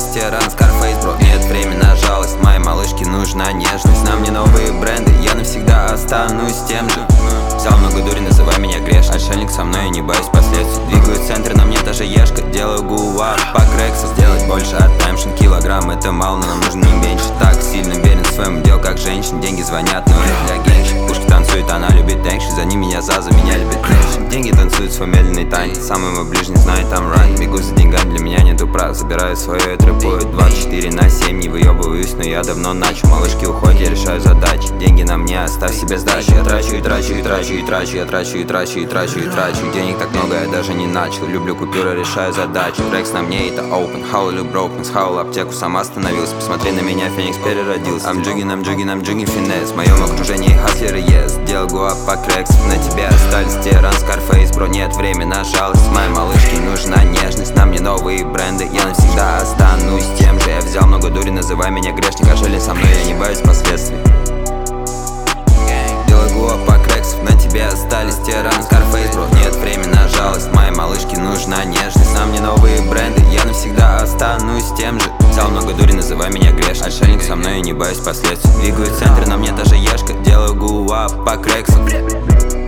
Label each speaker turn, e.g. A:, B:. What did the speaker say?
A: остались те раны, Scarface, бро, нет времени на жалость. Моей малышке нужна нежность. Нам не новые бренды, я навсегда останусь тем же. Взял много дури, называй меня грешным. Отшельник со мной, я не боюсь последствий. Двигаю центр, на мне даже ешка. Делаю гуа по крексу. Сделать больше от таймшин. Килограмм это мало, но нам нужно не меньше. Так сильно верен своему делу, как женщин. Деньги звонят, но это для генщин. Пушки танцует, она любит экшен. За ним меня за меня любит экшен. Деньги танцуют свой медленный танец. Самый мой ближний знает там ран. Бегу за деньгами, для меня нету прав. Забираю свое, я трепую 24/7. Не выебываюсь, но я давно начал. Малышки уходят, я решаю задачи. Деньги на мне, оставь себе сдачу. Я трачу и трачу и трачу и трачу. Я трачу и трачу и трачу и трачу. Денег так много, я даже не начал. Люблю купюры, решаю задачу. Рекс на мне, это open. Хаулю broken. Схавал аптеку, сама остановилась. Посмотри на меня, Феникс переродился. I'm jugging финес. В моем окружении хаслеры, yes. Делал гуап по крекс. На тебе остались те ран, Scarface, бро, нет времени на жалость. Моей малышке нужна нежность. Нам не новые бренды, я навсегда останусь тем же. Я взял много дури, называй меня грешник. Ожили со мной, я не боюсь последствий. Делаю гуап по крекс. На тебе остались те раны, Scarface, бро, нет времени на жалость. Моей малышке нужна нежность. Нам не новые бренды, я навсегда останусь тем же. Взял много дури, называй меня грешным. Отшельник со мной, я не боюсь последствий. Двигаю центр, на мне даже ешка. Делаю гуап по крексу.